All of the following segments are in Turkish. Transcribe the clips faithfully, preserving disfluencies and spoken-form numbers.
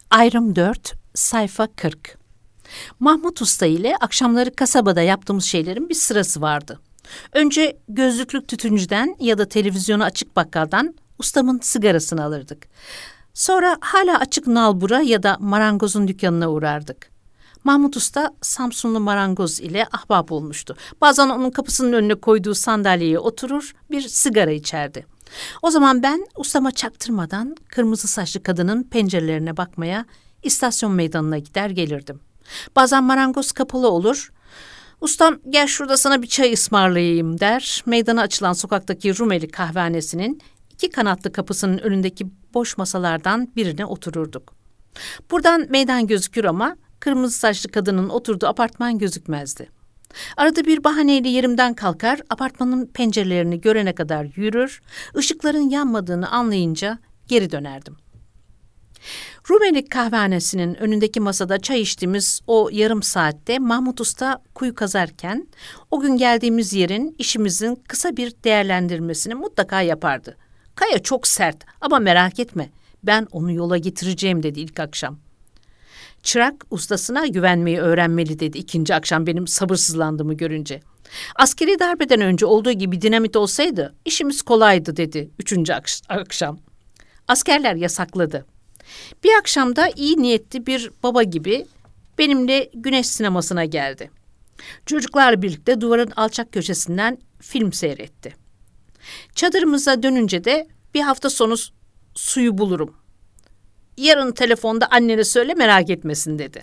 Ayrım dört, sayfa kırk. Mahmut Usta ile akşamları kasabada yaptığımız şeylerin bir sırası vardı. Önce gözlüklü tütüncüden ya da televizyonu açık bakkaldan ustamın sigarasını alırdık. Sonra hala açık nalbura ya da marangozun dükkanına uğrardık. Mahmut Usta Samsunlu marangoz ile ahbap olmuştu. Bazen onun kapısının önüne koyduğu sandalyeye oturur, bir sigara içerdi. O zaman ben ustama çaktırmadan kırmızı saçlı kadının pencerelerine bakmaya istasyon meydanına gider gelirdim. Bazen marangoz kapalı olur. Ustam gel şurada sana bir çay ısmarlayayım der. Meydana açılan sokaktaki Rumeli kahvehanesinin iki kanatlı kapısının önündeki boş masalardan birine otururduk. Buradan meydan gözükür ama kırmızı saçlı kadının oturduğu apartman gözükmezdi. Arada bir bahaneyle yerimden kalkar, apartmanın pencerelerini görene kadar yürür, ışıkların yanmadığını anlayınca geri dönerdim. Rumeli kahvehanesinin önündeki masada çay içtiğimiz o yarım saatte Mahmut Usta kuyu kazarken o gün geldiğimiz yerin işimizin kısa bir değerlendirmesini mutlaka yapardı. Kaya çok sert ama merak etme ben onu yola getireceğim dedi ilk akşam. Çırak ustasına güvenmeyi öğrenmeli dedi ikinci akşam benim sabırsızlandığımı görünce. Askeri darbeden önce olduğu gibi dinamit olsaydı işimiz kolaydı dedi üçüncü ak- akşam. Askerler yasakladı. Bir akşamda iyi niyetli bir baba gibi benimle güneş sinemasına geldi. Çocuklarla birlikte duvarın alçak köşesinden film seyretti. Çadırımıza dönünce de bir hafta sonu suyu bulurum. Yarın telefonda annene söyle merak etmesin dedi.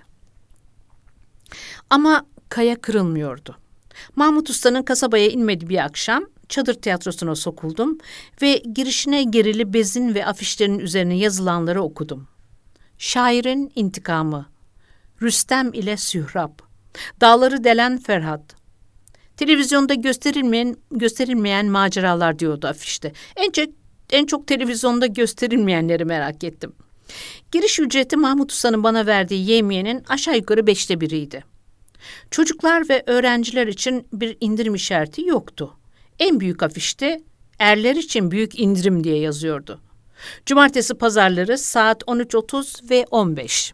Ama Kaya kırılmıyordu. Mahmut Usta'nın kasabaya inmediği bir akşam çadır tiyatrosuna sokuldum ve girişine gerili bezin ve afişlerin üzerine yazılanları okudum. Şairin intikamı, Rüstem ile Sührab, dağları delen Ferhat, televizyonda gösterilmeyen gösterilmeyen maceralar diyordu afişte. En çok, en çok televizyonda gösterilmeyenleri merak ettim. Giriş ücreti Mahmut Usta'nın bana verdiği yevmiyenin aşağı yukarı beşte biriydi. Çocuklar ve öğrenciler için bir indirim işareti yoktu. En büyük afişte erler için büyük indirim diye yazıyordu. Cumartesi pazarları saat on üç otuz ve on beş.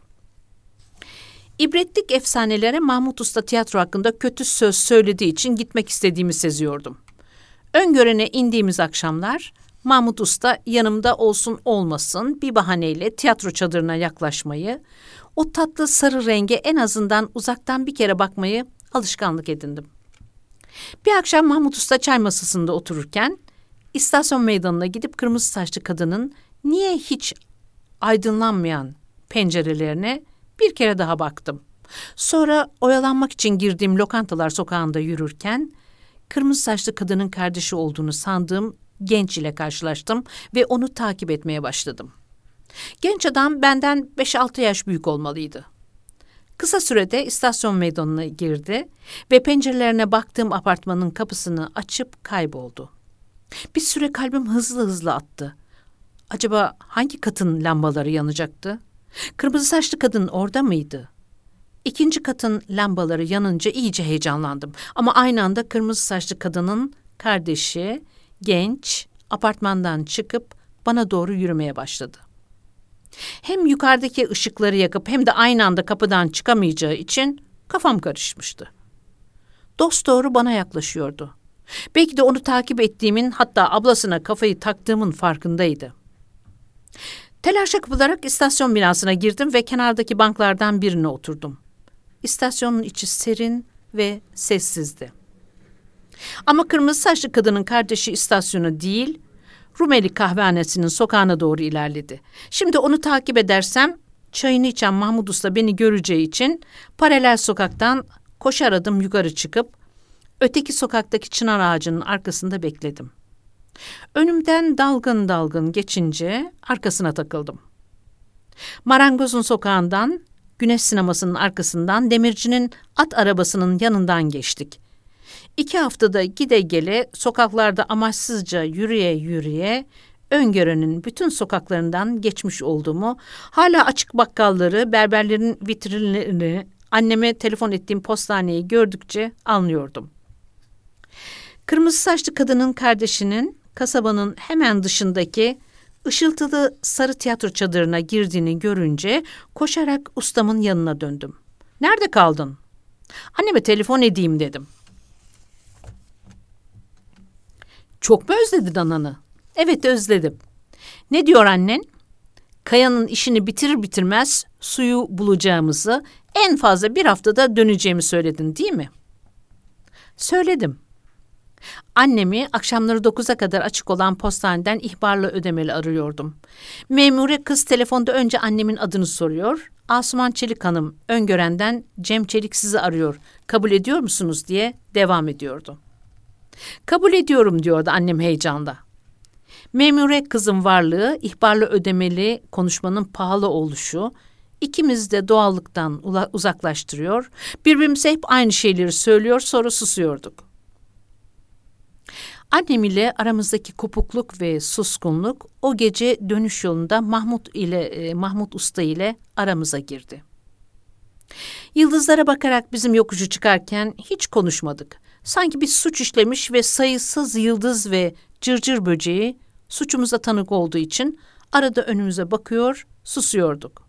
İbretlik efsanelere Mahmut Usta tiyatro hakkında kötü söz söylediği için gitmek istediğimi seziyordum. Öngörene indiğimiz akşamlar Mahmut Usta yanımda olsun olmasın bir bahaneyle tiyatro çadırına yaklaşmayı, o tatlı sarı renge en azından uzaktan bir kere bakmayı alışkanlık edindim. Bir akşam Mahmut Usta çay masasında otururken istasyon meydanına gidip kırmızı saçlı kadının niye hiç aydınlanmayan pencerelerine bir kere daha baktım. Sonra oyalanmak için girdiğim Lokantalar Sokağı'nda yürürken kırmızı saçlı kadının kardeşi olduğunu sandığım genç ile karşılaştım ve onu takip etmeye başladım. Genç adam benden beş altı yaş büyük olmalıydı. Kısa sürede istasyon meydanına girdi ve pencerelerine baktığım apartmanın kapısını açıp kayboldu. Bir süre kalbim hızlı hızlı attı. Acaba hangi katın lambaları yanacaktı? Kırmızı saçlı kadın orada mıydı? İkinci katın lambaları yanınca iyice heyecanlandım. Ama aynı anda kırmızı saçlı kadının kardeşi, genç, apartmandan çıkıp bana doğru yürümeye başladı. Hem yukarıdaki ışıkları yakıp hem de aynı anda kapıdan çıkamayacağı için kafam karışmıştı. Dosdoğru bana yaklaşıyordu. Belki de onu takip ettiğimin, hatta ablasına kafayı taktığımın farkındaydı. Telaşa kapılarak istasyon binasına girdim ve kenardaki banklardan birine oturdum. İstasyonun içi serin ve sessizdi. Ama kırmızı saçlı kadının kardeşi istasyonu değil, Rumeli kahvehanesinin sokağına doğru ilerledi. Şimdi onu takip edersem çayını içen Mahmut Usta beni göreceği için paralel sokaktan koşar adım yukarı çıkıp öteki sokaktaki çınar ağacının arkasında bekledim. Önümden dalgın dalgın geçince arkasına takıldım. Marangozun sokağından, Güneş sinemasının arkasından demircinin at arabasının yanından geçtik. İki haftada gide gele sokaklarda amaçsızca yürüye yürüye Öngören'in bütün sokaklarından geçmiş olduğumu, hala açık bakkalları, berberlerin vitrinlerini, anneme telefon ettiğim postaneyi gördükçe anlıyordum. Kırmızı saçlı kadının kardeşinin kasabanın hemen dışındaki Işıltılı sarı tiyatro çadırına girdiğini görünce koşarak ustamın yanına döndüm. "Nerede kaldın?" "Anneme telefon edeyim dedim." "Çok mu özledin ananı?" "Evet, özledim." "Ne diyor annen?" "Kaya'nın işini bitirir bitirmez suyu bulacağımızı, en fazla bir haftada döneceğimi söyledin değil mi?" "Söyledim." Annemi akşamları dokuza kadar açık olan postaneden ihbarla ödemeli arıyordum. Memure kız telefonda önce annemin adını soruyor. "Asuman Çelik Hanım, Öngören'den Cem Çelik sizi arıyor. Kabul ediyor musunuz?" diye devam ediyordu. "Kabul ediyorum," diyordu annem heyecanla. Memure kızın varlığı, ihbarla ödemeli konuşmanın pahalı oluşu, ikimiz de doğallıktan uzaklaştırıyor, birbirimize hep aynı şeyleri söylüyor, sonra susuyorduk. Annem ile aramızdaki kopukluk ve suskunluk o gece dönüş yolunda Mahmut ile e, Mahmut Usta ile aramıza girdi. Yıldızlara bakarak bizim yokuşu çıkarken hiç konuşmadık. Sanki bir suç işlemiş ve sayısız yıldız ve cırcır böceği suçumuza tanık olduğu için arada önümüze bakıyor, susuyorduk.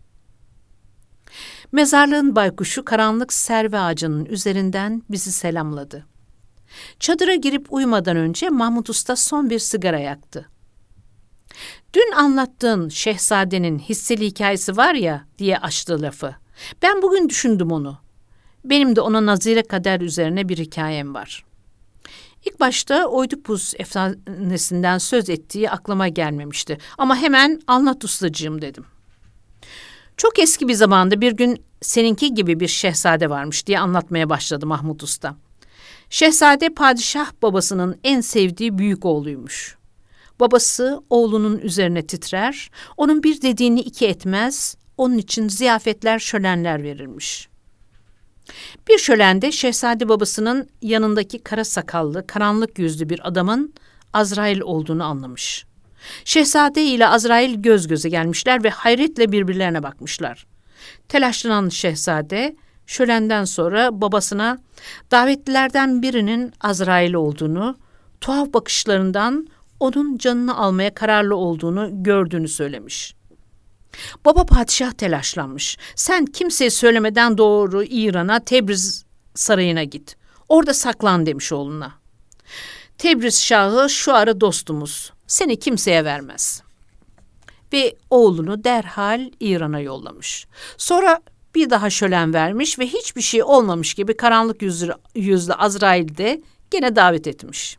Mezarlığın baykuşu karanlık serve ağacının üzerinden bizi selamladı. Çadıra girip uyumadan önce Mahmut Usta son bir sigara yaktı. "Dün anlattığın şehzadenin hisseli hikayesi var ya," diye açtı lafı. "Ben bugün düşündüm onu. Benim de ona nazire kader üzerine bir hikayem var." İlk başta Oydipus efsanesinden söz ettiği aklıma gelmemişti. Ama hemen "Anlat ustacığım," dedim. "Çok eski bir zamanda bir gün seninki gibi bir şehzade varmış," diye anlatmaya başladı Mahmut Usta. Şehzade padişah babasının en sevdiği büyük oğluymuş. Babası oğlunun üzerine titrer, onun bir dediğini iki etmez, onun için ziyafetler, şölenler verirmiş. Bir şölende şehzade babasının yanındaki kara sakallı, karanlık yüzlü bir adamın Azrail olduğunu anlamış. Şehzade ile Azrail göz göze gelmişler ve hayretle birbirlerine bakmışlar. Telaşlanan şehzade şölenden sonra babasına davetlilerden birinin Azrail olduğunu, tuhaf bakışlarından onun canını almaya kararlı olduğunu gördüğünü söylemiş. Baba padişah telaşlanmış. "Sen kimseye söylemeden doğru İran'a, Tebriz sarayına git. Orada saklan," demiş oğluna. "Tebriz şahı şu ara dostumuz. Seni kimseye vermez." Ve oğlunu derhal İran'a yollamış. Sonra bir daha şölen vermiş ve hiçbir şey olmamış gibi karanlık yüzlü, yüzlü Azrail'i de gene davet etmiş.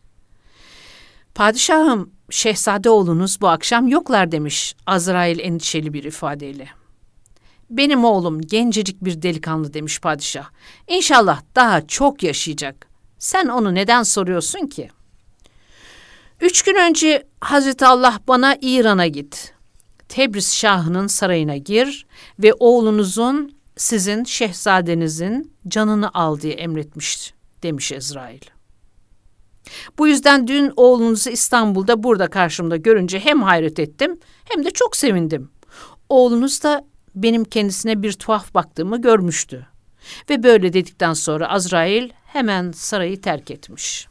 "Padişahım, şehzade oğlunuz bu akşam yoklar," demiş Azrail endişeli bir ifadeyle. "Benim oğlum gencecik bir delikanlı," demiş padişah. "İnşallah daha çok yaşayacak. Sen onu neden soruyorsun ki?" "Üç gün önce Hazreti Allah bana İran'a git. Tebriz şahının sarayına gir ve oğlunuzun, sizin şehzadenizin canını al diye emretmiş," demiş Azrail. "Bu yüzden dün oğlunuzu İstanbul'da burada karşımda görünce hem hayret ettim hem de çok sevindim. Oğlunuz da benim kendisine bir tuhaf baktığımı görmüştü." Ve böyle dedikten sonra Azrail hemen sarayı terk etmiş.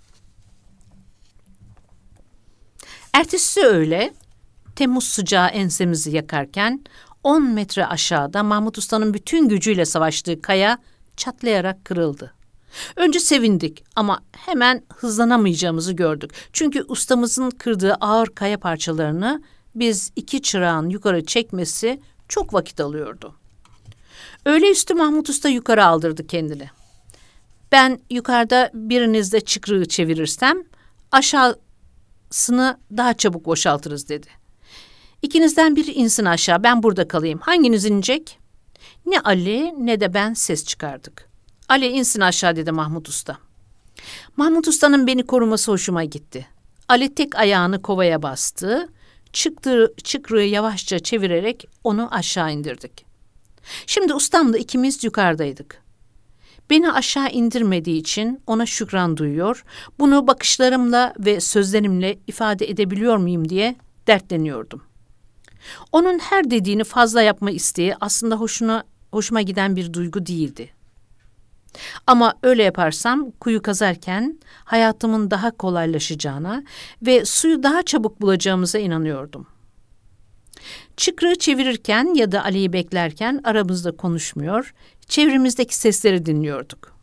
Ertesi öğle Temmuz sıcağı ensemizi yakarken on metre aşağıda Mahmut Usta'nın bütün gücüyle savaştığı kaya çatlayarak kırıldı. Önce sevindik ama hemen hızlanamayacağımızı gördük. Çünkü ustamızın kırdığı ağır kaya parçalarını biz iki çırağın yukarı çekmesi çok vakit alıyordu. Öğleüstü Mahmut Usta yukarı aldırdı kendini. "Ben yukarıda birinizde çıkrığı çevirirsem aşağısını daha çabuk boşaltırız," dedi. "İkinizden biri insin aşağı, ben burada kalayım. Hanginiz inecek?" Ne Ali ne de ben ses çıkardık. "Ali insin aşağı," dedi Mahmut Usta. Mahmut Usta'nın beni koruması hoşuma gitti. Ali tek ayağını kovaya bastı, çıktığı çıkrığı yavaşça çevirerek onu aşağı indirdik. Şimdi ustamla ikimiz yukarıdaydık. Beni aşağı indirmediği için ona şükran duyuyor, bunu bakışlarımla ve sözlerimle ifade edebiliyor muyum diye dertleniyordum. Onun her dediğini fazla yapma isteği aslında hoşuna, hoşuma giden bir duygu değildi. Ama öyle yaparsam kuyu kazarken hayatımın daha kolaylaşacağına ve suyu daha çabuk bulacağımıza inanıyordum. Çıkrığı çevirirken ya da Ali'yi beklerken aramızda konuşmuyor, çevremizdeki sesleri dinliyorduk.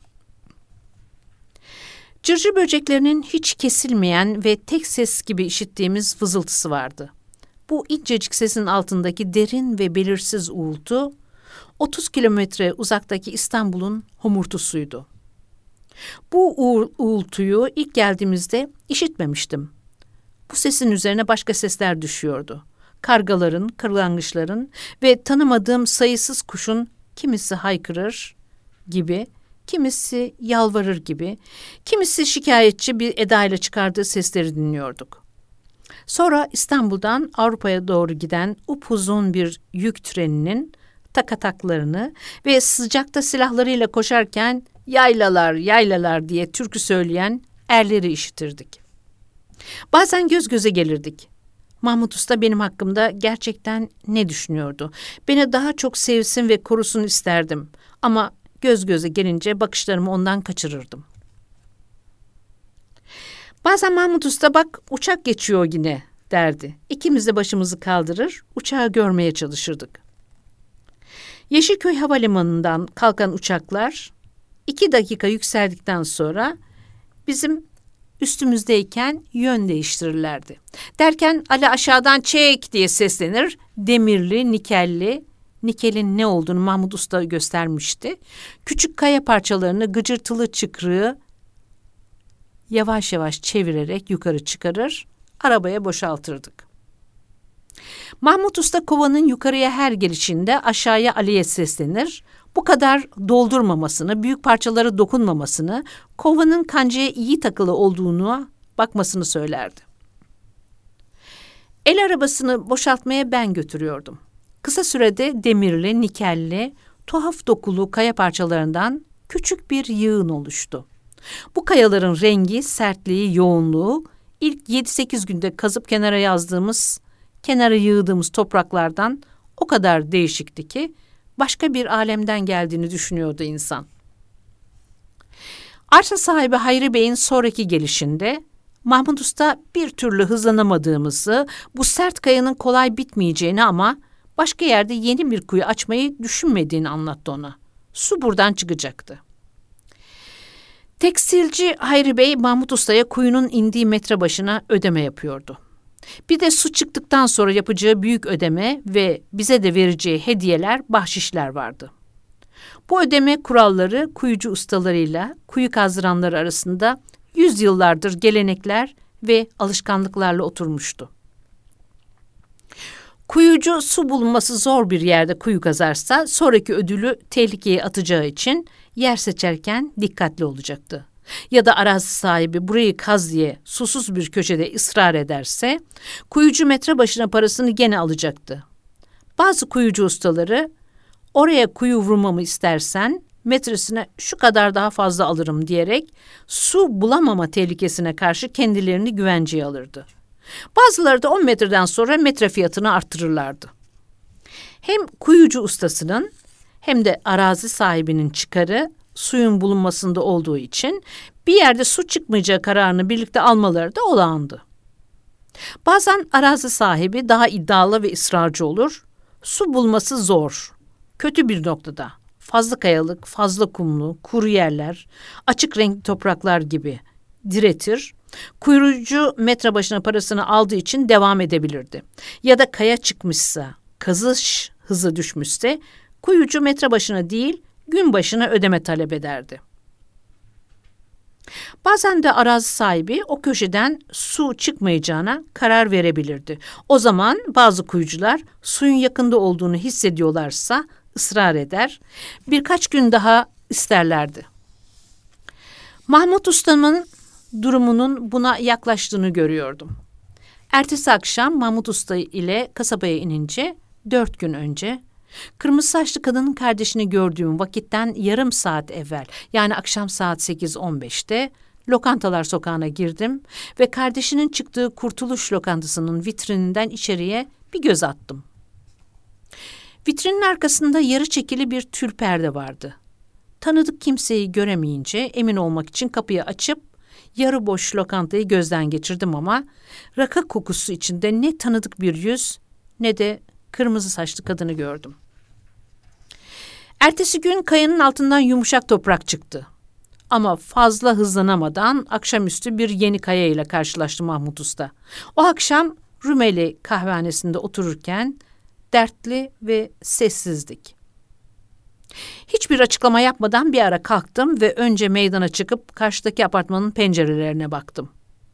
Cırcır böceklerinin hiç kesilmeyen ve tek ses gibi işittiğimiz vızıltısı vardı. Bu incecik sesin altındaki derin ve belirsiz uğultu, otuz kilometre uzaktaki İstanbul'un homurtusuydu. Bu uğul- uğultuyu ilk geldiğimizde işitmemiştim. Bu sesin üzerine başka sesler düşüyordu. Kargaların, kırlangıçların ve tanımadığım sayısız kuşun kimisi haykırır gibi, kimisi yalvarır gibi, kimisi şikayetçi bir edayla çıkardığı sesleri dinliyorduk. Sonra İstanbul'dan Avrupa'ya doğru giden upuzun bir yük treninin takataklarını ve sıcakta silahlarıyla koşarken yaylalar yaylalar diye türkü söyleyen erleri işitirdik. Bazen göz göze gelirdik. Mahmut Usta benim hakkımda gerçekten ne düşünüyordu? Beni daha çok sevsin ve korusun isterdim. Ama göz göze gelince bakışlarımı ondan kaçırırdım. Bazen Mahmut Usta bak uçak geçiyor yine derdi. İkimiz de başımızı kaldırır, uçağı görmeye çalışırdık. Yeşilköy Havalimanı'ndan kalkan uçaklar iki dakika yükseldikten sonra bizim üstümüzdeyken yön değiştirirlerdi. Derken Ali aşağıdan çek diye seslenir, demirli, nikelli, nikelin ne olduğunu Mahmut Usta göstermişti. Küçük kaya parçalarını gıcırtılı çıkrığı yavaş yavaş çevirerek yukarı çıkarır, arabaya boşaltırdık. Mahmut Usta kovanın yukarıya her gelişinde aşağıya Ali'ye seslenir. Bu kadar doldurmamasını, büyük parçalara dokunmamasını, kovanın kancaya iyi takılı olduğunu bakmasını söylerdi. El arabasını boşaltmaya ben götürüyordum. Kısa sürede demirli, nikelli, tuhaf dokulu kaya parçalarından küçük bir yığın oluştu. Bu kayaların rengi, sertliği, yoğunluğu ilk yedi sekiz günde kazıp kenara yazdığımız, kenara yığdığımız topraklardan o kadar değişikti ki başka bir alemden geldiğini düşünüyordu insan. Arsa sahibi Hayri Bey'in sonraki gelişinde Mahmut Usta bir türlü hızlanamadığımızı, bu sert kayanın kolay bitmeyeceğini ama başka yerde yeni bir kuyu açmayı düşünmediğini anlattı ona. Su buradan çıkacaktı. Tekstilci Hayri Bey Mahmut Usta'ya kuyunun indiği metre başına ödeme yapıyordu. Bir de su çıktıktan sonra yapacağı büyük ödeme ve bize de vereceği hediyeler, bahşişler vardı. Bu ödeme kuralları kuyucu ustalarıyla kuyu kazdıranlar arasında yüzyıllardır gelenekler ve alışkanlıklarla oturmuştu. Kuyucu su bulunması zor bir yerde kuyu kazarsa sonraki ödülü tehlikeye atacağı için yer seçerken dikkatli olacaktı. Ya da arazi sahibi burayı kaz diye susuz bir köşede ısrar ederse kuyucu metre başına parasını gene alacaktı. Bazı kuyucu ustaları oraya kuyu vurmamı istersen metresine şu kadar daha fazla alırım diyerek su bulamama tehlikesine karşı kendilerini güvenceye alırdı. Bazıları da on metreden sonra metre fiyatını arttırırlardı. Hem kuyucu ustasının hem de arazi sahibinin çıkarı suyun bulunmasında olduğu için bir yerde su çıkmayacağı kararını birlikte almaları da olağandı. Bazen arazi sahibi daha iddialı ve ısrarcı olur. Su bulması zor, kötü bir noktada. Fazla kayalık, fazla kumlu, kuru yerler, açık renkli topraklar gibi diretir. Kuyrucu metre başına parasını aldığı için devam edebilirdi. Ya da kaya çıkmışsa, kazış hızı düşmüşse kuyucu metre başına değil, gün başına ödeme talep ederdi. Bazen de arazi sahibi o köşeden su çıkmayacağına karar verebilirdi. O zaman bazı kuyucular suyun yakında olduğunu hissediyorlarsa ısrar eder, birkaç gün daha isterlerdi. Mahmut Usta'nın durumunun buna yaklaştığını görüyordum. Ertesi akşam Mahmut Usta ile kasabaya inince dört gün önce kırmızı saçlı kadının kardeşini gördüğüm vakitten yarım saat evvel, yani akşam saat sekiz on beşte Lokantalar Sokağı'na girdim ve kardeşinin çıktığı Kurtuluş Lokantası'nın vitrininden içeriye bir göz attım. Vitrinin arkasında yarı çekili bir tül perde vardı. Tanıdık kimseyi göremeyince emin olmak için kapıyı açıp yarı boş lokantayı gözden geçirdim ama rakı kokusu içinde ne tanıdık bir yüz ne de kırmızı saçlı kadını gördüm. Ertesi gün kayanın altından yumuşak toprak çıktı. Ama fazla hızlanamadan akşamüstü bir yeni kaya ile karşılaştı Mahmut Usta. O akşam Rumeli kahvehanesinde otururken dertli ve sessizdik. Hiçbir açıklama yapmadan bir ara kalktım ve önce meydana çıkıp karşıdaki apartmanın pencerelerine baktım.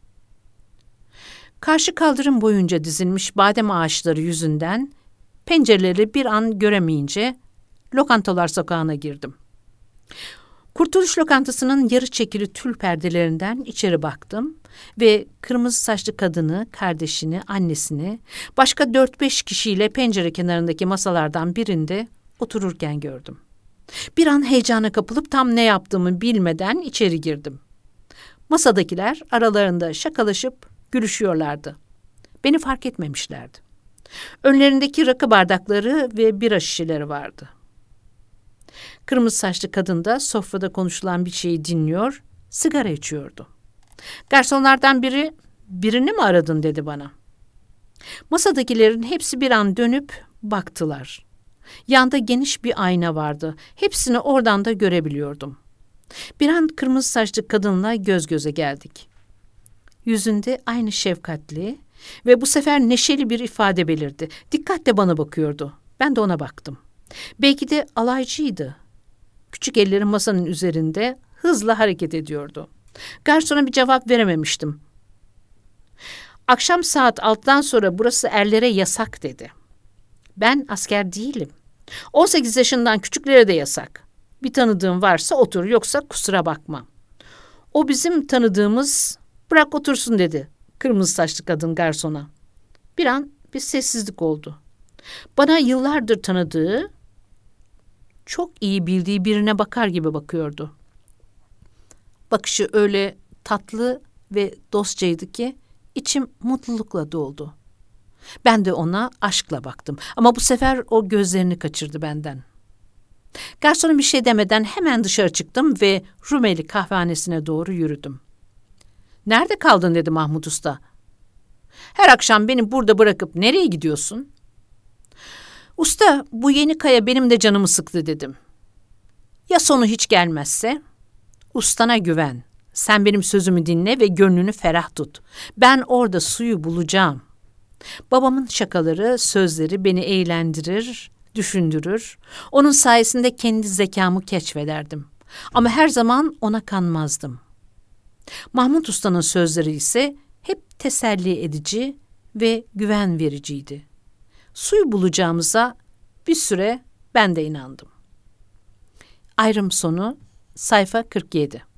Karşı kaldırım boyunca dizilmiş badem ağaçları yüzünden pencereleri bir an göremeyince Lokantalar Sokağı'na girdim. Kurtuluş Lokantası'nın yarı çekili tül perdelerinden içeri baktım ve kırmızı saçlı kadını, kardeşini, annesini, başka dört beş kişiyle pencere kenarındaki masalardan birinde otururken gördüm. Bir an heyecana kapılıp tam ne yaptığımı bilmeden içeri girdim. Masadakiler aralarında şakalaşıp gülüşüyorlardı. Beni fark etmemişlerdi. Önlerindeki rakı bardakları ve bira şişeleri vardı. Kırmızı saçlı kadın da sofrada konuşulan bir şeyi dinliyor, sigara içiyordu. Garsonlardan biri, "Birini mi aradın?" dedi bana. Masadakilerin hepsi bir an dönüp baktılar. Yanda geniş bir ayna vardı. Hepsini oradan da görebiliyordum. Bir an kırmızı saçlı kadınla göz göze geldik. Yüzünde aynı şefkatli ve bu sefer neşeli bir ifade belirdi. Dikkatle bana bakıyordu. Ben de ona baktım. Belki de alaycıydı. Küçük elleri masanın üzerinde hızla hareket ediyordu. Garsona bir cevap verememiştim. "Akşam saat altıdan sonra burası erlere yasak" dedi. "Ben asker değilim. on sekiz yaşından küçüklere de yasak. Bir tanıdığım varsa otur, yoksa kusura bakma." "O bizim tanıdığımız, bırak otursun" dedi kırmızı saçlı kadın garsona. Bir an bir sessizlik oldu. Bana yıllardır tanıdığı, çok iyi bildiği birine bakar gibi bakıyordu. Bakışı öyle tatlı ve dostçaydı ki içim mutlulukla doldu. Ben de ona aşkla baktım ama bu sefer o gözlerini kaçırdı benden. Garsona bir şey demeden hemen dışarı çıktım ve Rumeli kahvehanesine doğru yürüdüm. "Nerede kaldın?" dedi Mahmut Usta. "Her akşam beni burada bırakıp nereye gidiyorsun?" "Usta, bu yeni kaya benim de canımı sıktı" dedim. "Ya sonu hiç gelmezse?" "Ustana güven. Sen benim sözümü dinle ve gönlünü ferah tut. Ben orada suyu bulacağım." Babamın şakaları, sözleri beni eğlendirir, düşündürür. Onun sayesinde kendi zekamı keşfederdim. Ama her zaman ona kanmazdım. Mahmut Usta'nın sözleri ise hep teselli edici ve güven vericiydi. Suyu bulacağımıza bir süre ben de inandım. Ayrım sonu, sayfa kırk yedi.